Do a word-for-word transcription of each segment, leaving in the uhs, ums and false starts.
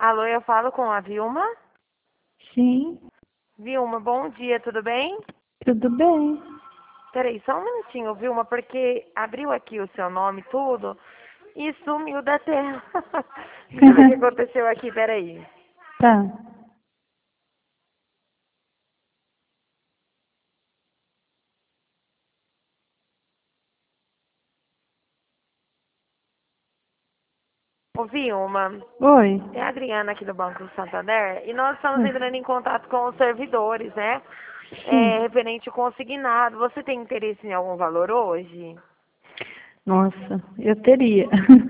Alô, eu falo com a Vilma. Sim, Vilma, bom dia, tudo bem? tudo bem. Peraí, só um minutinho, Vilma, porque abriu aqui o seu nome e tudo e sumiu da tela. Deixa eu ver o que aconteceu aqui, peraí. Tá. Ô, Vilma, Oi. é a Adriana aqui do Banco do Santander e nós estamos Oi. entrando em contato com os servidores, né? É, Sim. referente ao consignado. Você tem interesse em algum valor hoje? Nossa, eu teria.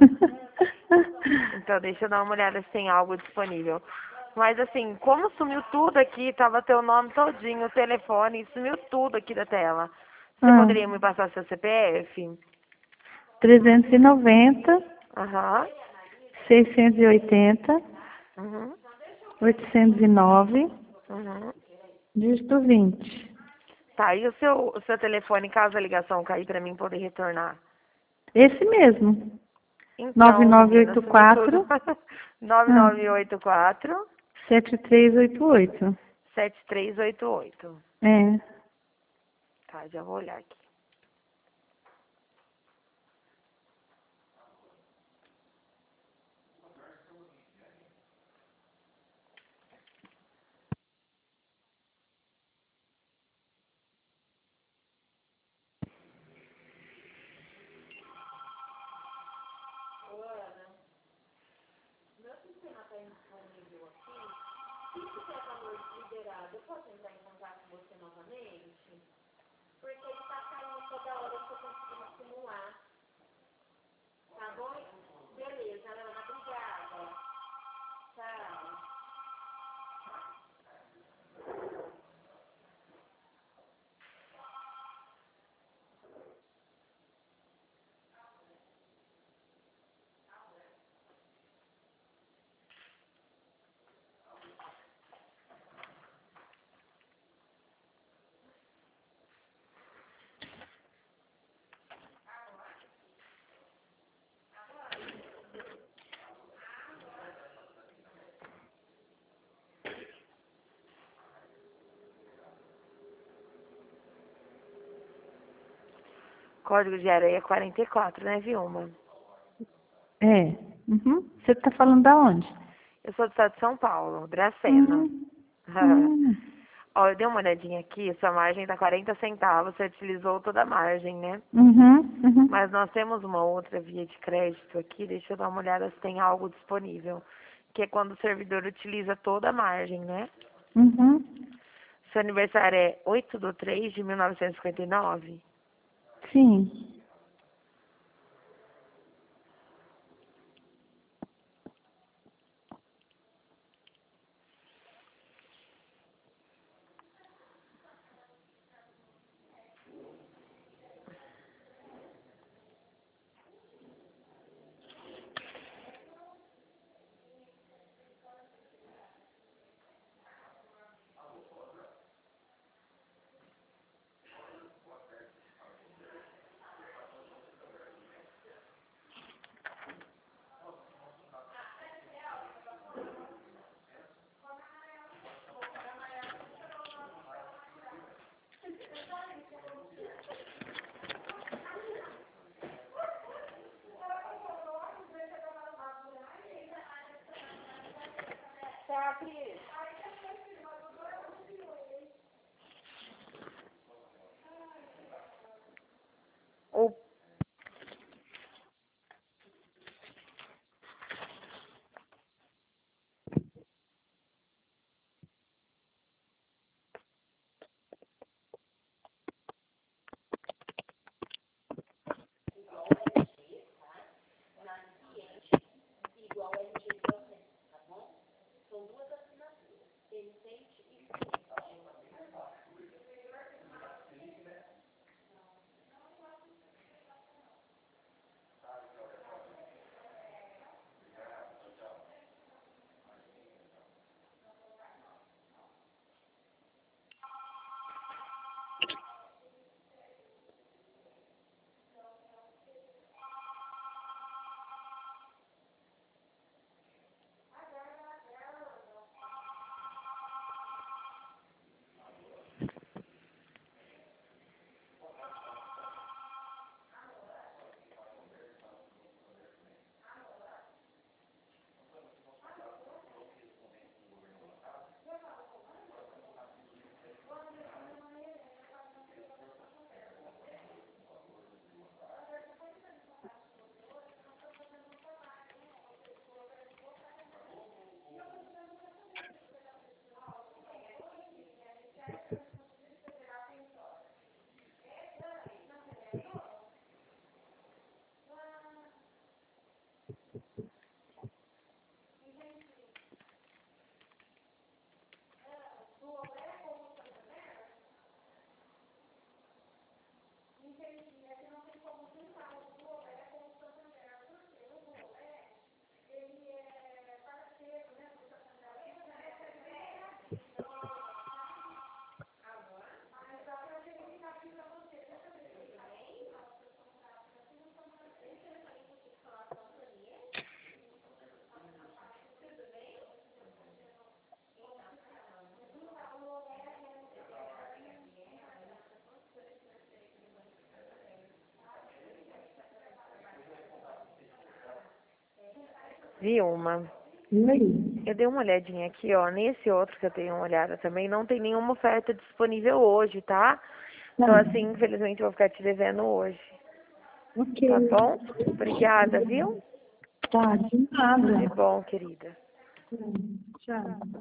Então, deixa eu dar uma olhada se tem algo disponível. Mas assim, como sumiu tudo aqui, tava teu nome todinho, o telefone, sumiu tudo aqui da tela. Você Ah, poderia me passar seu C P F? trezentos e noventa, Aham. seiscentos e oitenta, Uhum. oitocentos e nove, Uhum. dígito vinte. Tá, e o seu, o seu telefone, caso a ligação cair pra mim poder retornar? Esse mesmo. Nove Então, nove menina, oito sumiu tudo. quatro. nove Ah, nove oito quatro, sete três oito oito. sete três oito oito. É. Tá, já vou olhar aqui. Código de areia quarenta e quatro, né, Vilma? É. Uhum. Você tá falando da onde? Eu sou do estado de São Paulo, Dracena. Hum. Hum. Ó, eu dei uma olhadinha aqui, sua margem tá quarenta centavos, você utilizou toda a margem, né? Uhum. Uhum. Mas nós temos uma outra via de crédito aqui, deixa eu dar uma olhada se tem algo disponível. Que é quando o servidor utiliza toda a margem, né? Uhum. Seu aniversário é oito de três de mil novecentos e cinquenta e nove. Sim. Vilma, Oi. eu dei uma olhadinha aqui, ó, nesse outro que eu tenho uma olhada também, não tem nenhuma oferta disponível hoje, tá? Então, Tá. assim, infelizmente, eu vou ficar te devendo hoje, Ok. tá bom? Obrigada, viu? Tá, de nada. De bom, querida. Tchau.